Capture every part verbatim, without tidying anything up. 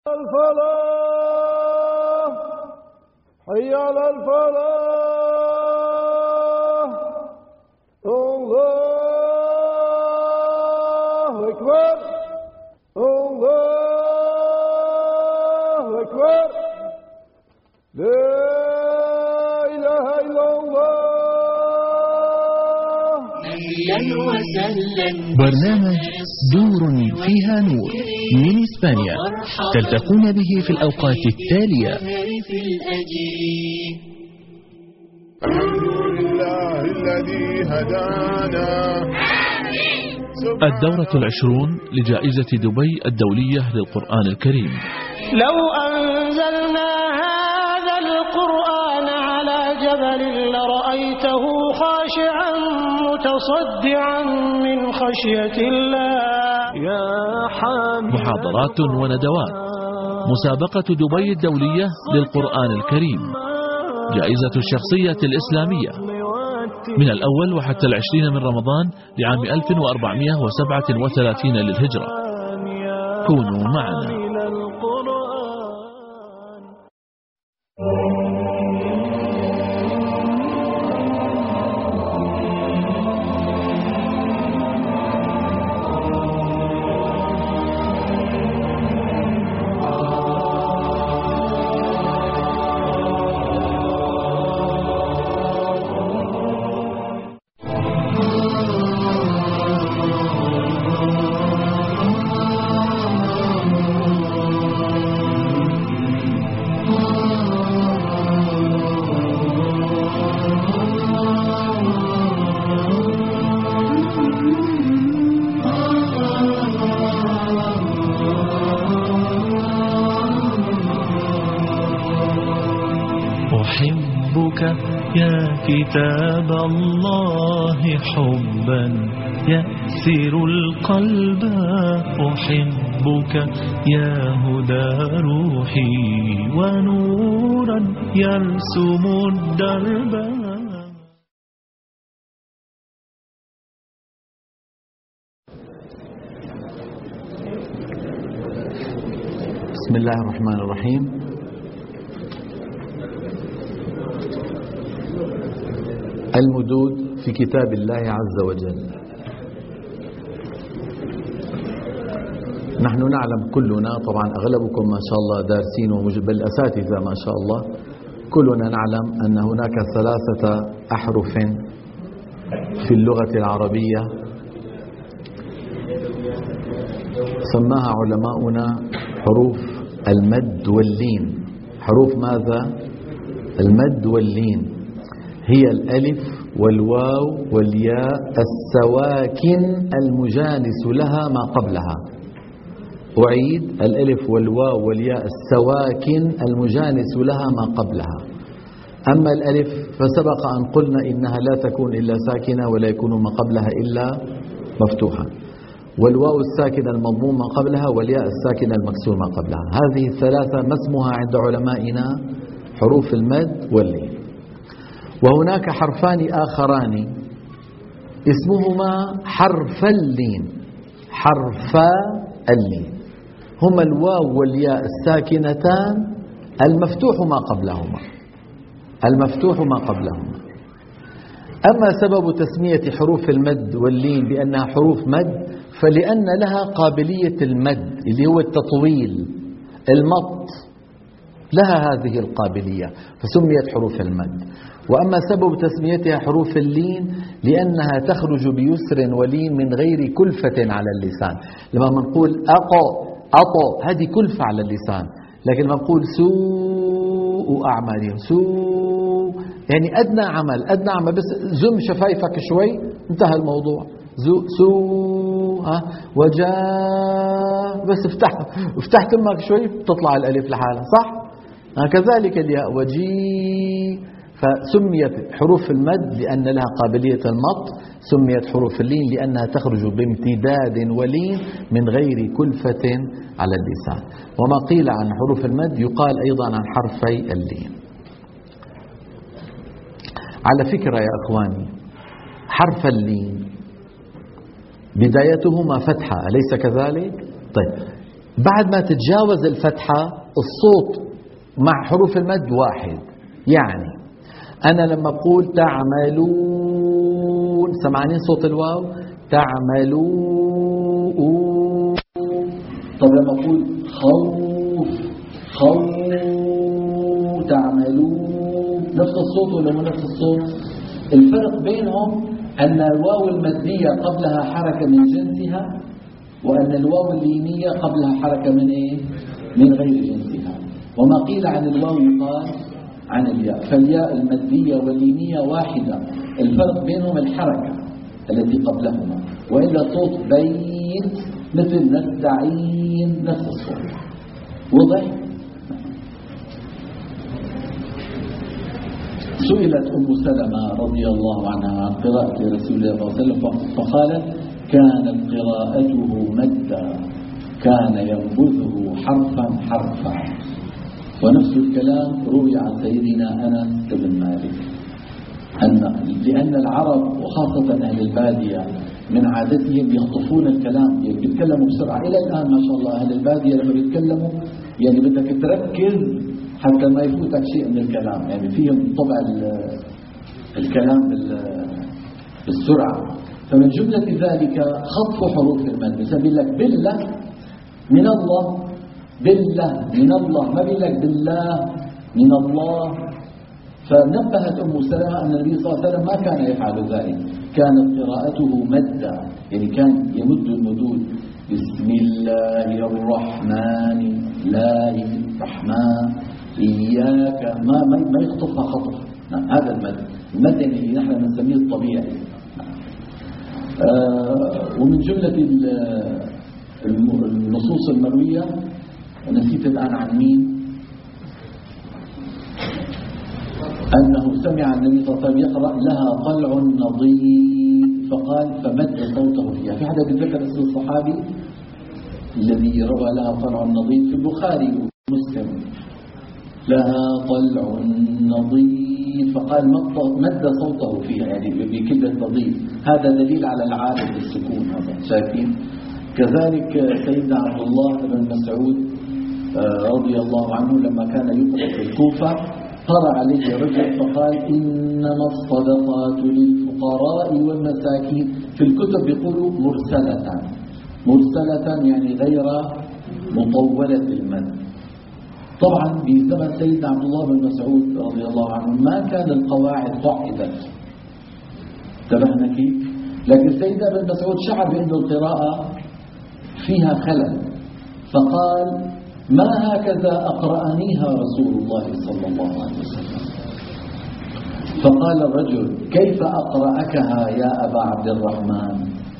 الفلاح حي على الفلاح الله أكبر الله أكبر لا إله إلا الله. برنامج دور فيها نور من إسبانيا تلتقون به في الأوقات التالية. الحمد لله الذي هدانا. الدورة العشرون لجائزة دبي الدولية للقرآن الكريم. لو أنزلنا هذا القرآن على جبل لرأيته خاشعا متصدعا من خشية الله. يا حبيب محاضرات وندوات. مسابقة دبي الدولية للقرآن الكريم. جائزة الشخصية الإسلامية من الأول وحتى العشرين من رمضان لعام ألف وأربعمائة وسبعة وثلاثين للهجرة. كونوا معنا. أحبك يا كتاب الله حبا يأسر القلب. أحبك يا هدى روحي ونورا يرسم الدرب. بسم الله الرحمن الرحيم. المدود في كتاب الله عز وجل. نحن نعلم كلنا، طبعا أغلبكم ما شاء الله دارسين بل أساتذة ما شاء الله، كلنا نعلم أن هناك ثلاثة أحرف في اللغة العربية سماها علماؤنا حروف المد واللين. حروف ماذا؟ المد واللين. هي الألف والواو والياء السواكن المجانس لها ما قبلها. أعيد: الألف والواو والياء السواكن المجانس لها ما قبلها. أما الألف فسبق أن قلنا إنها لا تكون إلا ساكنة ولا يكون ما قبلها إلا مفتوحا، والواو الساكنة المضموم ما قبلها والياء الساكنة المكسور ما قبلها. هذه الثلاثة ما اسمها عند علمائنا؟ حروف المد واللين. وهناك حرفان آخران اسمهما حرف اللين. حرفا اللين هما الواو والياء الساكنتان المفتوح ما قبلهما. المفتوح ما قبلهما. أما سبب تسمية حروف المد واللين بأنها حروف مد فلأن لها قابلية المد اللي هو التطويل، المط، لها هذه القابلية فسميت حروف المد. وأما سبب تسميتها حروف اللين لأنها تخرج بيسر ولين من غير كلفة على اللسان. لما نقول أقو أطو هذه كلفة على اللسان، لكن لما نقول سوء أعمالهم، سوء يعني أدنى عمل، أدنى عمل بس زم شفايفك شوي انتهى الموضوع. سوء ها وجاء بس افتح افتح تمك شوي تطلع الألف لحالها، صح؟ كذلك الياء وجي. فسميت حروف المد لأن لها قابلية المط. سميت حروف اللين لأنها تخرج بامتداد ولين من غير كلفة على اللسان. وما قيل عن حروف المد يقال أيضا عن حرفي اللين. على فكرة يا أخواني، حرف اللين بدايتهما فتحة، أليس كذلك؟ طيب بعد ما تتجاوز الفتحة الصوت مع حروف المد واحد. يعني أنا لما أقول تعملون، سمعانين صوت الواو؟ تعملون. طب لما أقول خوف، خوف تعملون، نفس الصوت ولا مو نفس الصوت؟ الفرق بينهم أن الواو المادية قبلها حركة من جنسها، وأن الواو اللينية قبلها حركة من إيه؟ من غير جنسها. وما قيل عن الواو يقال عن الياء، فالياء المادية واللينية واحدة، الفرق بينهم الحركة التي قبلهما، وإلا صوت بيت مثل نستعين نفس الصوت. وضح؟ سئلت أم سلمة رضي الله عنها عن قراءة رسول الله صلى الله عليه وسلم فقالت كانت قراءته مدا، كان ينبذه حرفا حرفا. ونفس الكلام روي عن سيدنا أنس بن مالك أن لأن العرب وخاصة أهل البادية من عادتهم يخطفون الكلام، يعني بيتكلموا بسرعة. إلى الآن ما شاء الله أهل البادية لما بيتكلموا يعني بدك تركز حتى ما يفوتك شيء من الكلام، يعني فيهم طبع الكلام بالسرعة. فمن جملة ذلك خطف حروف المد، مثلا بيقول لك بالله من الله، بالله من الله، ما بيقول لك بالله من الله. فنبهت أم سلمة أن النبي صلى الله عليه وسلم ما كان يفعل ذلك، كانت قراءته مدا، يعني كان يمد المدود. بسم الله الرحمن الله الرحمن إياك، ما ما يخطفها خطف. هذا المد، المد اللي نحن بنسميه الطبيعي. آه ومن جملة النصوص المروية، نسيت الآن عن مين، أنه سمع النبي صلى الله عليه وسلم يقرأ لها طلع نضيد فقال فمد صوته فيها. في حدا بيتذكر اسم الصحابي الذي روى لها طلع نضيد؟ في البخاري ومسلم. لها طلع نضيد فقال مد صوته فيها، يعني بكلمة نضيد. هذا دليل على العادة بالسكون. هذا شايفين؟ كذلك سيدنا عبد الله بن مسعود رضي الله عنه لما كان يقرأ في الكوفة قرأ عليه رجل فقال إنما الصدقات للفقراء والمساكين. في الكتب يقولوا مرسلة، مرسلة يعني غير مطولة المد. طبعا بزمن سيدنا عبد الله بن مسعود رضي الله عنه ما كان القواعد ضعفت، انتبهنا كيف؟ لكن سيدنا بن مسعود شعر بأن القراءة فيها خلل، فقال ما هكذا أقرأنيها رسول الله صلى الله عليه وسلم. فقال الرجل كيف أقرأكها يا أبا عبد الرحمن؟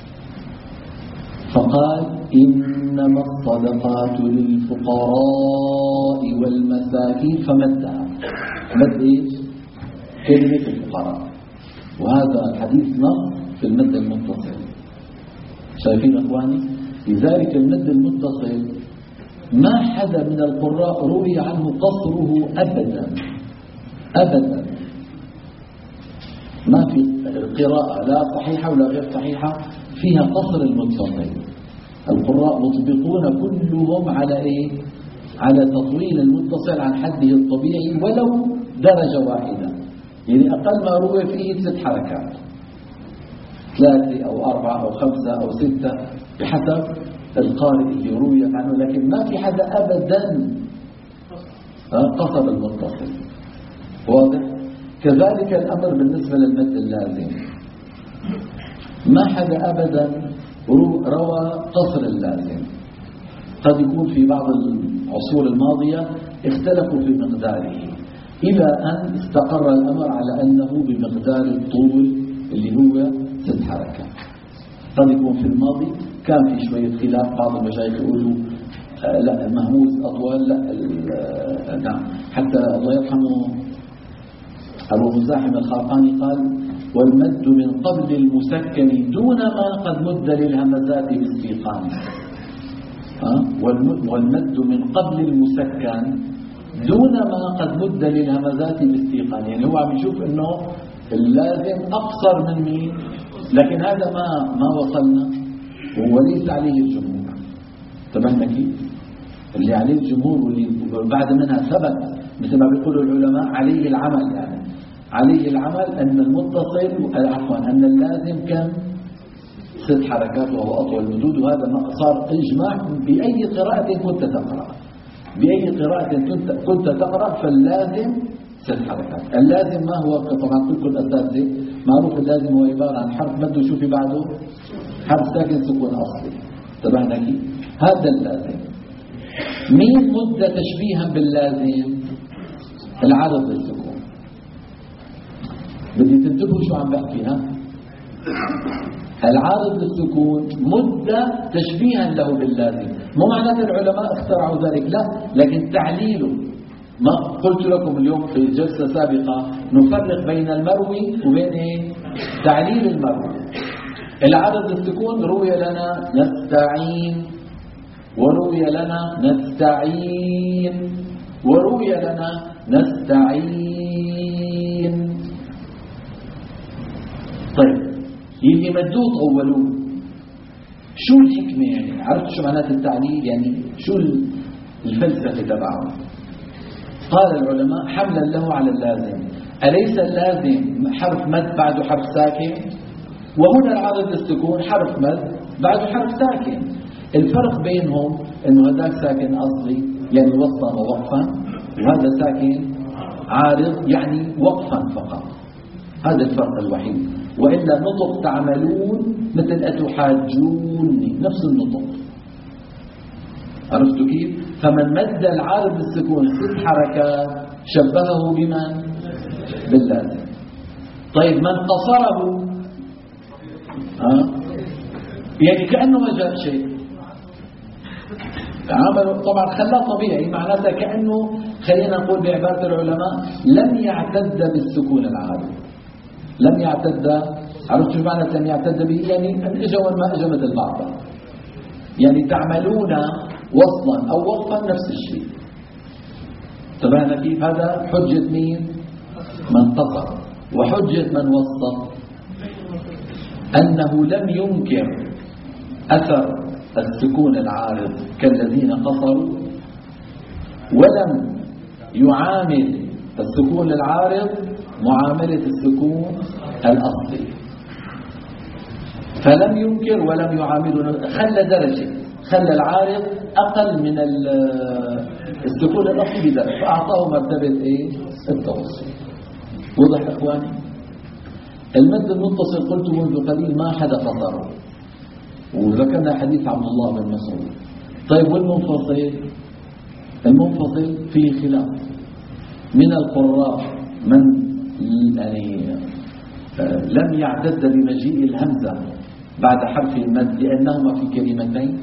فقال إنما الصدقات للفقراء والمساكين، فمدها. مد إيش؟ كلمة الفقراء. وهذا الحديث نص في المد المتصل. شايفين أخواني؟ لذلك المد المتصل ما حدا من القراء روي عنه قصره أبدا أبدا. ما في قراءة لا صحيحة ولا غير صحيحة فيها قصر المتصل. القراء مطبقون كلهم على إيه؟ على تطويل المتصل عن حده الطبيعي ولو درجة واحدة، يعني أقل ما روي فيه ست حركات، ثلاثة أو أربعة أو خمسة أو ستة بحسب القارئ اللي روي عنه. لكن ما في حدا أبدا قصر المتصل. واضح؟ كذلك الأمر بالنسبة للمد اللازم، ما حدا أبدا روى قصر اللازم. قد يكون في بعض العصور الماضية اختلفوا في مقداره إلى أن استقر الأمر على أنه بمقدار الطول اللي هو ست حركات. قد يكون في الماضي كان في شوية خلاف، بعض المشايخ يقولوا آه لا المهموز أطول، لا آه نعم. حتى الله يرحمه أبو مزاحم الخرقاني قال والمد من قبل المسكن دون ما قد مد للهمزات باستيقان. آه والمد من قبل المسكن دون ما قد مد للهمزات باستيقان، يعني هو عم يشوف انه اللازم اقصر من مين، لكن هذا ما ما وصلنا وليس عليه الجمهور. تمام كيف؟ اللي عليه الجمهور واللي بعد منها ثبت مثل ما بيقولوا العلماء عليه العمل، يعني عليه العمل أن المتصل عفوا أن اللازم كم ست حركات وهو أطول المدود. وهذا ما صار إجماع بأي قراءة كنت تقرأ، بأي قراءة كنت كنت تقرأ فاللازم ست حركات. اللازم ما هو؟ طبعا كلكم الأساتذة معروف اللازم هو عبارة عن حرف مد وشوفي بعده حرف ساكن سكون أصلي. تبعنا كيف؟ هذا اللازم. مين مد تشبيها باللازم؟ العارض للسكون. بدي تنتبهوا شو عم بحكيها. العارض للسكون مدة تشبيها له باللازم. مو معناته العلماء اخترعوا ذلك، لا، لكن تعليله. ما قلت لكم اليوم في جلسة سابقة نفرق بين المروي وبين ايه؟ تعليل المروي. العارض للسكون روي لنا نستعين، وروي لنا نستعين، وروي لنا نستعين. طيب يلي مدوه طولوه، شو الحكمة يعني؟ عرفت شو معنات التعليل؟ يعني شو الفلسفة تبعه؟ قال العلماء حملا له على اللازم. أليس اللازم حرف مد بعده حرف ساكن؟ وهنا العارض للسكون حرف مد بعده حرف ساكن. الفرق بينهم انه هذاك ساكن اصلي يعني وصلا ووقفا، وهذا ساكن عارض يعني وقفا فقط. هذا الفرق الوحيد، وإلا نطق تعملون مثل أتحاجوني، نفس النطق. عرفتوا كيف؟ فمن مد العارض بالسكون ست حركات شبهه بمن؟ باللازم. طيب من قصره ها؟ يعني كأنه ما جاب شيء، عمله طبعا خلاه طبيعي، معناته كأنه خلينا نقول بعبارة العلماء لم يعتد بالسكون العارض، لم يعتد. عرفت شو معنى لم يعتد به؟ يعني اجا وما اجا مثل بعضها، يعني تعملون وصلا او وقفا نفس الشيء. تبعنا كيف؟ هذا حجة مين؟ من قصر. وحجة من وسط أنه لم ينكر أثر السكون العارض كالذين قصروا، ولم يعامل السكون العارض معاملة السكون الأصلي. فلم ينكر ولم يعامله، خلى درجة، خلى العارض أقل من السكون الأصلي بدرجة، فأعطاه مرتبة إيه؟ التوسط. وضح إخواني؟ المد المتصل قلت منذ قليل ما حدا قصره، وذكرنا حديث عبد الله بن مسعود. طيب والمنفصل؟ المنفصل فيه خلاف من القراء من يعني لم يعتد بمجيء الهمزة بعد حرف المد لأنهما في كلمتين: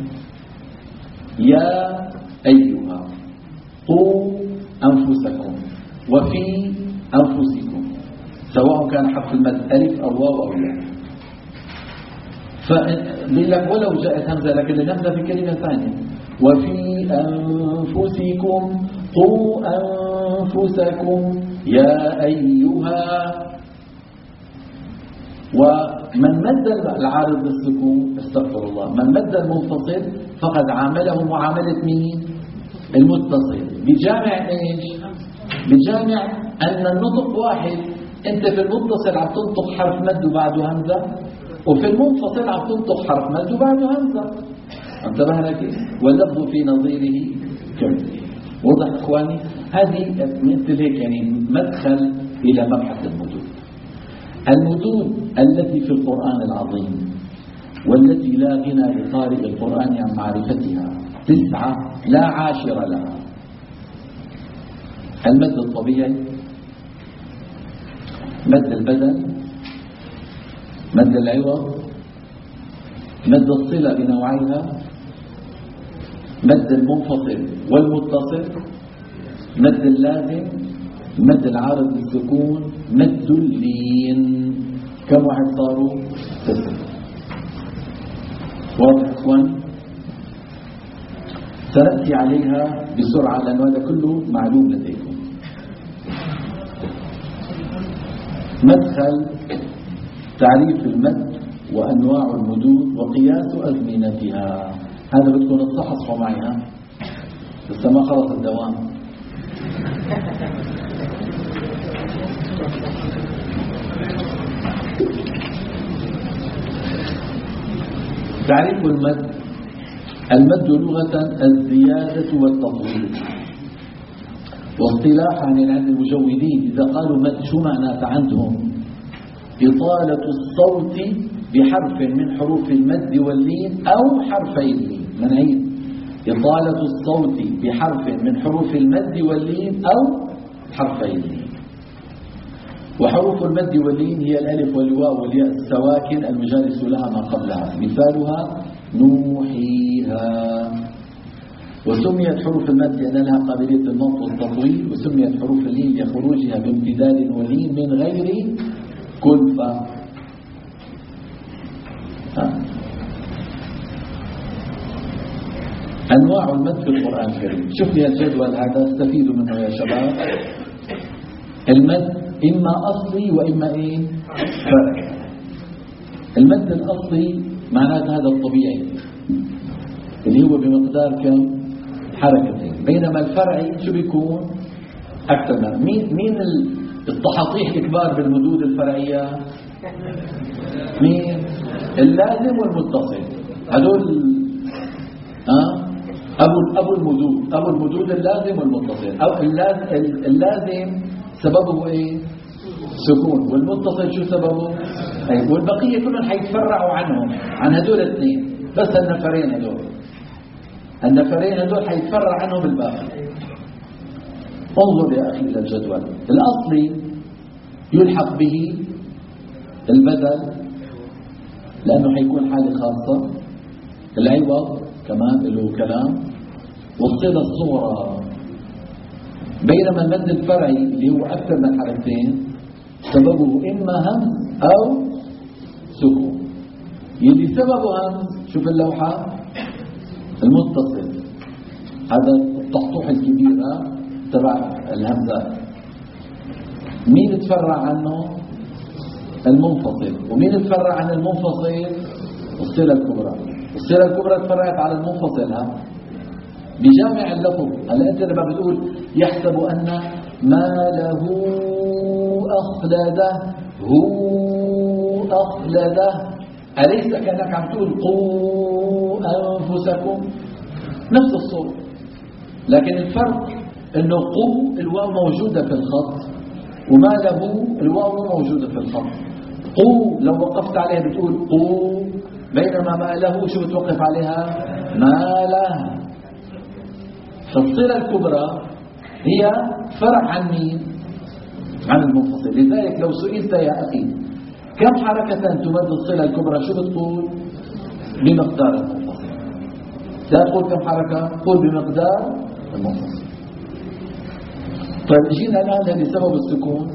يا أيها، قوا أنفسكم، وفي أنفسكم، سواء كان حرف المد ألف أو واو أو ياء. فلك ولو جاءت همزة لكن الهمزة في كلمة ثانية: وفي أنفسكم، قوا أنفسكم، يا أيها. ومن مد العارض بالسكون استغفر الله، من مد المنفصل فقد عامله معاملة مين؟ المتصل. بجامع ايش؟ بجامع أن النطق واحد. انت في المتصل عم تنطق حرف مد وبعده همزة، وفي المنفصل عم تنطق حرف مد وبعده همزة. انتبهنا كيف؟ واللفظ في نظيره كمثله. وضح اخواني؟ هذه مثل هيك يعني مدخل الى مبحث المدود. المدود التي في القرآن العظيم والتي لا غنى لقارئ القرآن عن معرفتها تسعة لا عاشر لها. المد الطبيعي، مد البدل، مد العوض، مد الصلة بنوعيها، مد المنفصل والمتصل، مد اللازم، مد العارض للسكون، مد اللين. كم واحد صاروا؟ تسعة. واضح اخوان؟ سنأتي عليها بسرعة لأن هذا كله معلوم لديكم. مدخل تعريف المد وأنواع المدود وقياس أزمنتها. هذا بدكم تصحصحوا معي. ها لسه ما خلص الدوام. تعريف المد: المد لغة الزيادة والتطويل، واصطلاحا عند المجودين إذا قالوا مد شو معناته عندهم؟ إطالة الصوت بحرف من حروف المد واللين أو حرفي اللين. منعين إطالة الصوت بحرف من حروف المد واللين أو حرفي اللين. وحروف المد واللين هي الألف والواو والياء السواكن المجالس لها ما قبلها، مثالها نوحيها. وسميت حروف المد لأن لها قابلية النطق والتطويل، وسميت حروف اللين لخروجها بامتداد ولين من غير كلفة. أنواع المد في القرآن الكريم. شوف لي الجدول هذا استفيدوا منه يا شباب. المد إما أصلي وإما إيه؟ فرعي. المد الأصلي معناته هذا الطبيعي اللي هو بمقدار كم؟ حركتين. بينما الفرعي شو بيكون؟ أكثر من مين مين التحطيح الكبار بالمدود الفرعية؟ مين؟ اللازم والمتصل. هذول ها أبو أبو المدود أبو المدود اللازم والمتصل. أو اللازم سببه إيه؟ سكون. والمتصل شو سببه؟ أي. والبقية كلهم حيتفرعوا عنهم عن هدول الاثنين، بس النفرين هدول النفرين هدول حيتفرع عنهم الباقي. انظر يا أخي إلى الجدول. الأصلي يلحق به البدل لأنه حيكون حالة خاصة، العوض كمان له كلام، والصلة الصغرى. بينما المد الفرعي اللي هو أكثر من حركتين سببه إما همز أو سكون. يلي سببه همز شوف اللوحة المتصل، هذا التحطوح الكبير تبع الهمزات. مين تفرع عنه؟ المنفصل. ومين تفرع عن المنفصل؟ الصلة الكبرى. الصلة الكبرى تفرعت على المنفصل ها بجامع اللفظ. هلا انت لما بتقول يحسب ان ما له اخلده هو اخلده، اليس كانك عم تقول قوا انفسكم؟ نفس الصوت، لكن الفرق انه قوا الواو موجوده في الخط، وما له الواو موجوده في الخط. قوا لو وقفت عليها بتقول قوا، بينما ما له شو بتوقف عليها؟ ما له. فالصلة الكبرى هي فرع عن مين؟ عن المنفصل. لذلك لو سئلت يا أخي كم حركة تمد الصلة الكبرى شو بتقول؟ بمقدار المنفصل. لا تقول كم حركة، قول بمقدار المنفصل. طيب جينا الآن لسبب السكون.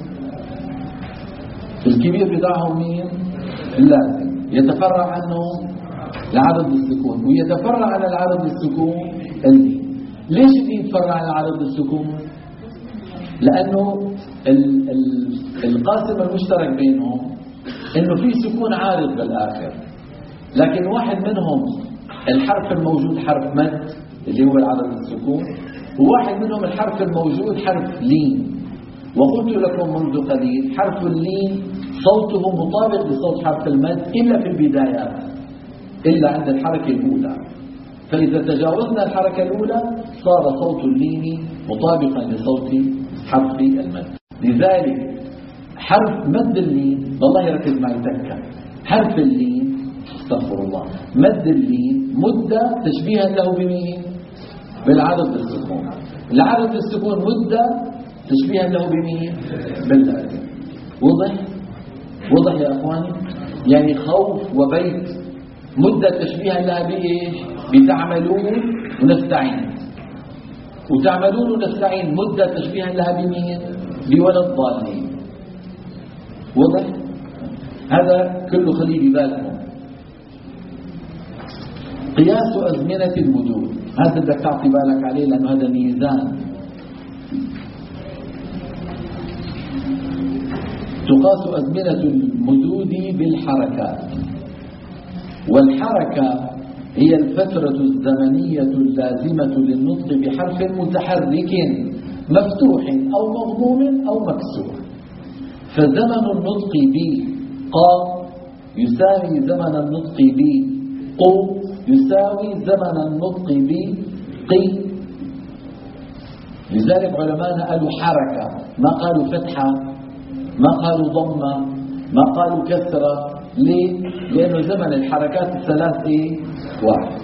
الكبير بتاعهم مين؟ اللازم، يتفرع عنه العدد السكون، ويتفرع عن العدد السكون اللين. ليش يتفرع عن العدد السكون؟ لأنه ال ال القاسم المشترك بينهم إنه في سكون عارض بالآخر، لكن واحد منهم الحرف الموجود حرف مد اللي هو العدد السكون، وواحد منهم الحرف الموجود حرف لين. وقلت لكم منذ قليل حرف اللين صوته مطابق لصوت حرف المد إلا في البدايات، إلا عند الحركة الأولى. فإذا تجاوزنا الحركة الأولى صار صوت اللين مطابقا لصوت حرف المد. لذلك حرف مد اللين، والله يركز معي تكة، حرف اللين استغفر الله، مد اللين مدة تشبيها له بمين؟ بالعدد السكون. العدد السكون مدة تشبيها له بمين؟ باللازم. وضح؟ وضح يا أخواني؟ يعني خوف وبيت مدة تشبيها لها بإيش؟ بتعملون ونستعين. وتعملون ونستعين مدة تشبيها لها بمين؟ بولد ضالين. وضح؟ هذا كله خليه ببالكم. قياس أزمنة المدود هذا بدك تعطي بالك عليه لأنه هذا ميزان. تقاس أزمنة المدود بالحركات، والحركة هي الفترة الزمنية اللازمة للنطق بحرف متحرك مفتوح أو مضموم أو مكسور. فزمن النطق ب قا يساوي زمن النطق ب قو يساوي زمن النطق ب قي. لذلك علماءنا قالوا حركة، ما قالوا فتحة، ما قالوا ضمة، ما قالوا كسرة. ليه؟ لأنه زمن الحركات الثلاث إيه؟ واحد.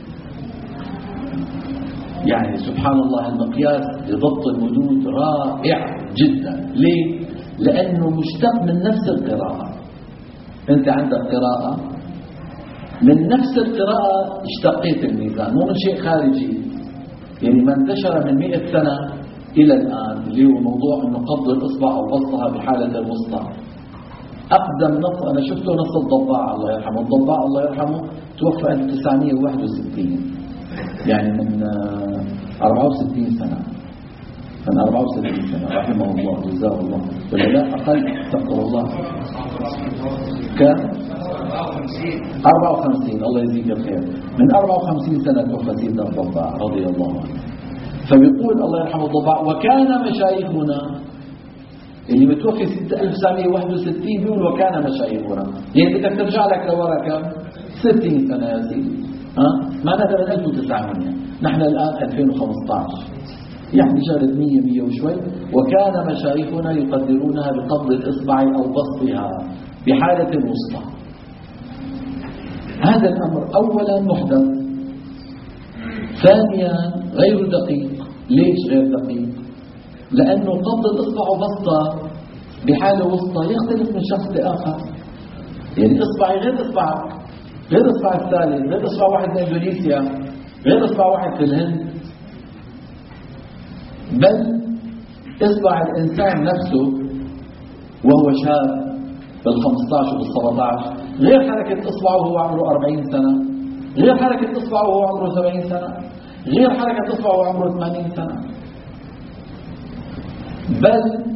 يعني سبحان الله المقياس لضبط المدود رائع جدا. ليه؟ لأنه مشتق من نفس القراءة. أنت عندك قراءة من نفس القراءة اشتقيت الميزان، مو من شيء خارجي. يعني ما انتشر من مئة سنة إلى الآن اللي هو موضوع أنه قبض الإصبع أو بسطها بحالة الوسطى. أقدم نص أنا شفته نص الضباع الله يرحمه. الضباع الله يرحمه توفى ألف وتسعمئة وواحد وستين، يعني من أربعة وستين سنة، من أربعة وستين سنة رحمه الله جزاه الله. ولا لا أقل استغفر الله كان أربعة وخمسين الله يجزيك الخير. من أربعة وخمسين سنة توفى سيدنا الضباع رضي الله عنه. فبيقول الله يرحمه الضباع وكان مشايخنا اللي متوفي ألف وتسعمئة وواحد وستين بيقول وكان مشايخنا، يعني بدك ترجع لك لورا كم؟ ستين سنة يا سيدي. ها معناتها من ألف وتسعمئة، نحن الآن ألفين وخمسة عشر، يعني جرت مية مية وشوي. وكان مشايخنا يقدرونها بقبض الإصبع أو بسطها بحالة الوسطى. هذا الأمر أولا محدث، ثانيا غير دقيق. ليش غير دقيق؟ لأنه قبض الإصبع وبسطة بحالة وسطى يختلف من شخص لآخر. يعني إصبعي غير إصبعك، غير إصبع الثالث، غير إصبع واحد من إندونيسيا، غير إصبع واحد في الهند. بل إصبع الإنسان نفسه وهو شاب بالخمسة عشر وبالسبعة عشر غير حركة إصبعه وهو عمره أربعين سنة، غير حركة إصبعه وهو عمره سبعين سنة، غير حركة إصبعه وهو عمره ثمانين سنة. بل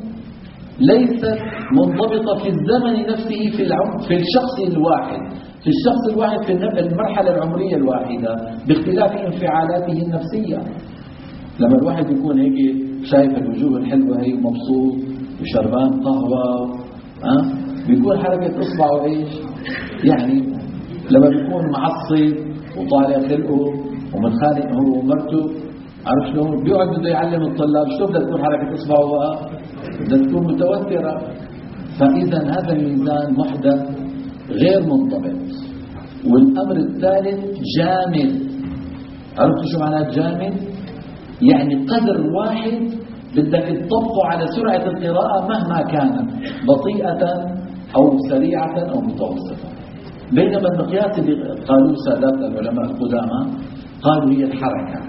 ليست منضبطة في الزمن نفسه في العمر في الشخص الواحد في الشخص الواحد في المرحلة العمرية الواحدة باختلاف انفعالاته النفسية. لما الواحد يكون هيك شايف الوجوه الحلوة هي مبسوط وشربان قهوة أه؟ بيكون حركة إصبعه إيش؟ يعني لما بيكون معصب وطالع خلقه ومتخانق هو ومرته، عارف شلون بيقعد بده يعلم الطلاب شو بدها تكون حركة إصبعه؟ بدها تكون متوترة. فإذا هذا الميزان محدث غير منضبط. والأمر الثالث جامد. عرفتوا شو معناه جامد؟ يعني قدر واحد بدك تطبقه على سرعة القراءة مهما كانت بطيئة أو سريعة أو متوسطة. بينما المقياس اللي قالوه سادات العلماء القدامى قالوا هي الحركة،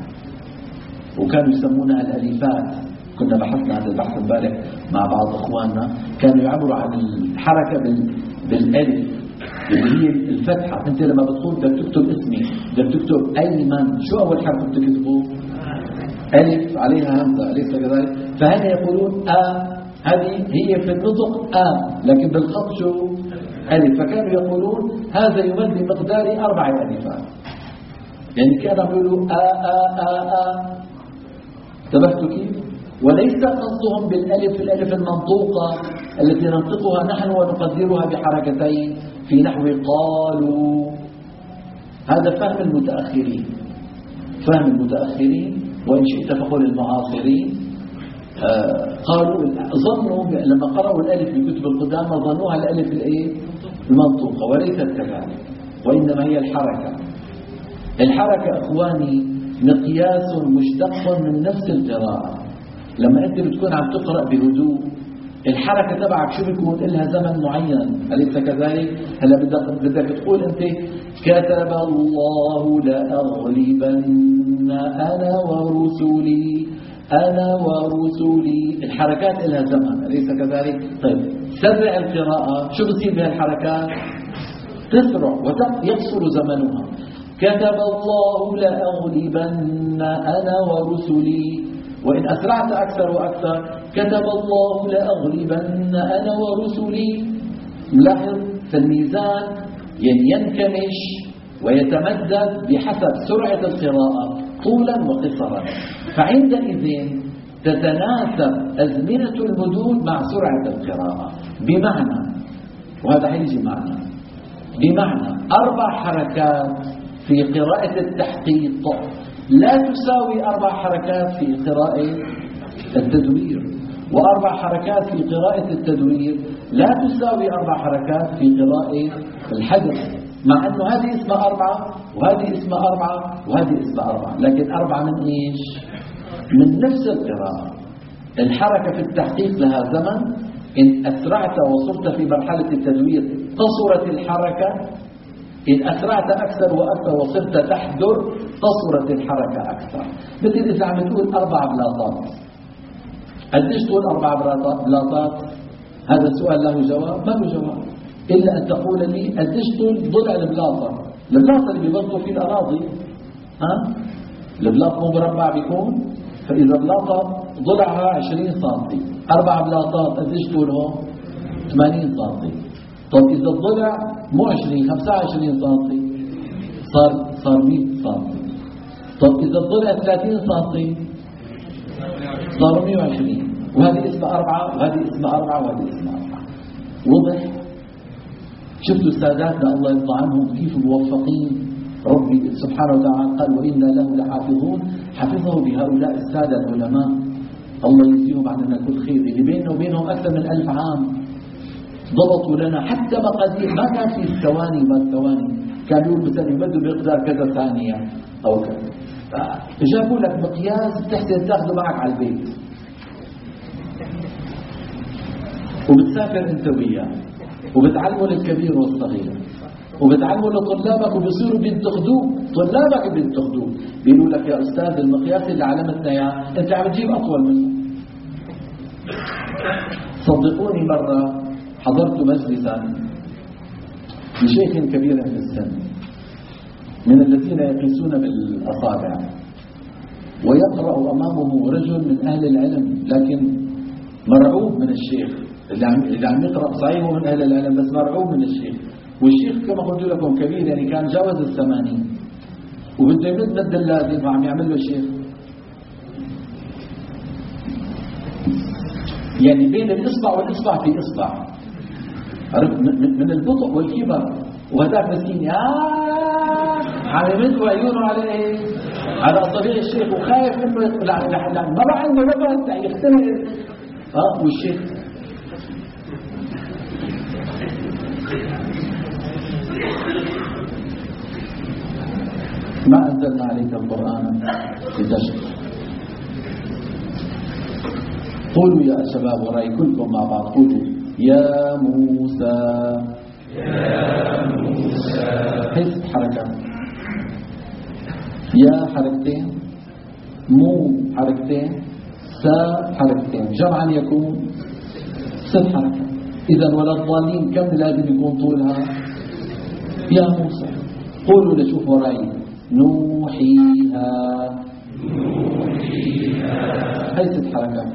وكانوا يسمونها الألفات. كنا بحثنا هذا البحث امبارح مع بعض اخواننا، كانوا يعبروا عن الحركة بالالف اللي هي الفتحة. انت لما بتقول بدك تكتب اسمي، بدك تكتب ايمن، شو اول حرف بتكتبه؟ الف عليها همزة، أليس كذلك؟ فهنا يقولون ا، هذه هي في النطق ا، لكن بالخط شو؟ الف. فكانوا يقولون هذا يمد بمقدار اربع الفات. يعني كانوا يقولوا ا ا ا ا. انتبهتوا كيف؟ وليس قصدهم بالالف الالف المنطوقة التي ننطقها نحن ونقدرها بحركتين في نحو قالوا. هذا فهم المتأخرين، فهم المتأخرين وإن شئت فقل المعاصرين. آه قالوا ظنوا لما قرأوا الالف بكتب القدامى ظنوها الالف الايه المنطوقة، وليست كذلك، وإنما هي الحركة. الحركة اخواني مقياس مشتق من نفس القراءة. لما انت بتكون عم تقرأ بهدوء الحركة تبعك شو بيكون لها زمن معين، أليس كذلك؟ هلا بدك بدك تقول انت كتب الله لأغلبن أنا ورسلي أنا ورسلي. الحركات لها زمن، أليس كذلك؟ طيب سرع القراءة شو بصير بها الحركات؟ تسرع ويقصر زمنها. كتب الله لأغلبن أنا ورسلي. وإن أسرعت أكثر وأكثر كتب الله لأغلبن أنا ورسلي. لاحظ في الميزان يعني ينكمش ويتمدد بحسب سرعة القراءة طولا وقصرا، فعندئذ تتناسب أزمنة المدود مع سرعة القراءة. بمعنى، وهذا حيجي معنا، بمعنى أربع حركات في قراءة التحقيق لا تساوي أربع حركات في قراءة التدوير، وأربع حركات في قراءة التدوير لا تساوي أربع حركات في قراءة الحدث، مع أنه هذه اسمها أربعة وهذه اسمها أربعة وهذه اسمها أربعة، لكن أربعة من إيش؟ من نفس القراءة. الحركة في التحقيق لها زمن، إن أسرعت وصرت في مرحلة التدوير قصرت الحركة، إن أسرعت أكثر وأكثر وصرت تحدر قصرت الحركة أكثر. مثل إذا عم تقول أربع بلاطات، قديش تقول أربع بلاطات؟ هذا السؤال له جواب؟ ما له جواب، إلا أن تقول لي قديش طول ضلع البلاطة؟ البلاطة اللي بيبطوا فيه الأراضي، ها؟ البلاط مو مربع بيكون، فإذا بلاطة ضلعها عشرين سنتي، أربع بلاطات قديش طولهم؟ ثمانين سنتي. طب إذا الضلع مو عشرين، خمسة وعشرين سنتي، صار صار مئة سنتي. طب إذا الضلع ثلاثين سنتي صار مئة وعشرين، وهذه اسمها أربعة وهذه اسمها أربعة وهذه اسمها أربعة. وضح؟ شفتوا ساداتنا الله يرضى عنهم كيف موفقين؟ ربي سبحانه وتعالى قال وإنا له لحافظون، حفظه بهؤلاء السادة العلماء الله يجزيهم عننا كل خير، اللي بيننا وبينهم أكثر من ألف عام ضبطوا لنا حتى مقادير، ما كان في الثواني ما الثواني، كان يقول مثلا يمدوا بمقدار كذا ثانية أو كذا، جابوا لك مقياس بتحسن تاخذه معك على البيت وبتسافر انت وياه وبتعلمه للكبير والصغير وبتعلمه لطلابك وبيصيروا بينتقدوك، طلابك بينتقدوك بيقولوا لك يا أستاذ المقياس اللي علمتنا اياه انت عم تجيب أطول منه. صدقوني مرة حضرت مجلسا لشيخ كبير في السن من الذين يقيسون بالأصابع، ويقرأ أمامه رجل من أهل العلم لكن مرعوب من الشيخ اللي عم اللي عم يقرأ، صحيح هو من أهل العلم بس مرعوب من الشيخ، والشيخ كما قلت لكم كبير يعني كان جاوز الثمانين، وبده يمد مد اللازم وعم يعمل له الشيخ يعني بين الإصبع والإصبع في إصبع، عرفت من البطء والكبر، وهذاك مسكين آه عم يمد وعيونه على ايه؟ على أصابع الشيخ وخايف منه لا لا لا ما بقى عنده لبس يختلف اه والشيخ ما أنزلنا عليك القرآن لتشقى. قولوا يا شباب وراي كلكم مع بعض، قولوا يا موسى يا موسى. حس حركة، يا حركتين، مو حركتين، سا حركتين، جمعا يكون ست حركة. إذا ولا الضالين كم لازم يكون طولها؟ يا موسى. قولوا لشوف وراي نوحيها نوحيها هاي ست حركات.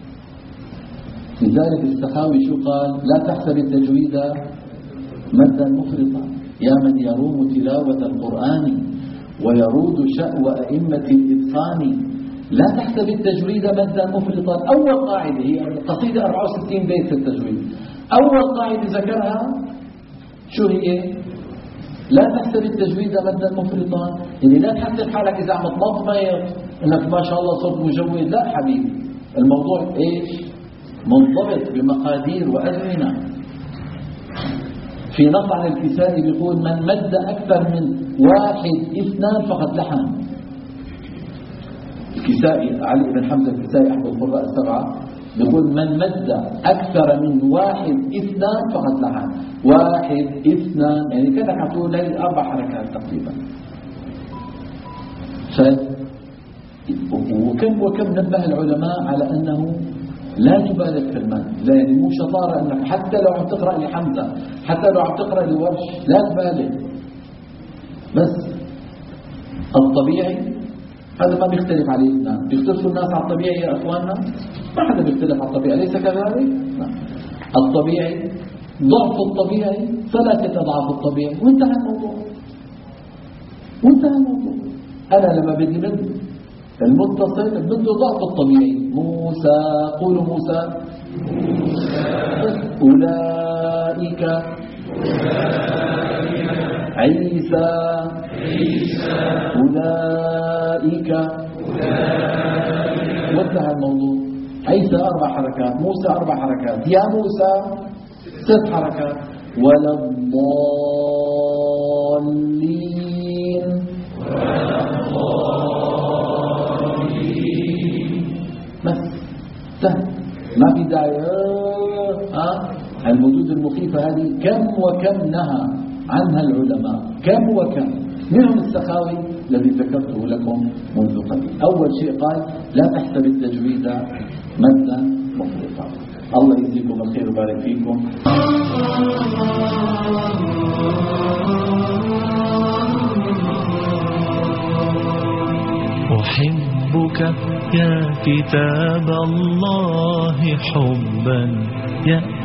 لذلك السخاوي شو قال؟ لا تحسب التجويد مدا مفرطا يا من يروم تلاوة القرآن ويرود شأو أئمة الإتقان، لا تحسب التجويد مدا مفرطا. أول قاعدة هي القصيدة أربعة وستين بيت في التجويد، أول قاعدة ذكرها شو هي؟ لا تحسب التجويد مدا مفرطا، يعني لا تحسب حالك إذا عم تمضمض إنك ما شاء الله صرت مجود، لا حبيبي، الموضوع إيش؟ منضبط بمقادير وأزمنة. في نص عن الكسائي بيقول من مد أكثر من واحد اثنان فقد لحن. الكسائي علي بن حمزة الكسائي أحد القراء السبعة بيقول من مد أكثر من واحد اثنان فقد لحن. واحد اثنان يعني كده حتقول لي أربع حركات تقريبا. ف وكم وكم نبه العلماء على أنه لا تبالغ في المد، لا يعني مو شطارة انك حتى لو عم تقرأ لحمزة حتى لو عم تقرأ لورش لا تبالغ، بس الطبيعي هذا ما بيختلف عليه اثنان. بيختلفوا الناس على الطبيعي يا اخواننا؟ ما حدا بيختلف على الطبيعي، ليس كذلك؟ الطبيعي ضعف الطبيعي ثلاثة أضعاف الطبيعي وانتهى الموضوع. وانتهى الموضوع. أنا لما بدي مد المتصل بده ضعف الطبيعي. موسى، قولوا موسى. أولئك. عيسى. أولئك. وانتهى الموضوع. عيسى أربع حركات، موسى أربع حركات، يا موسى ست حركات. ولا الضالين. بس سهل، ما في داعي. ها المدود المخيفة هذه كم وكم نهى عنها العلماء، كم وكم. منهم السخاوي الذي ذكرته لكم منذ قليل. أول شيء قال لا تحسب التجويد مدا مفرطا. الله يجزيكم الخير ويبارك فيكم. أحبك يا كتاب الله حبا يا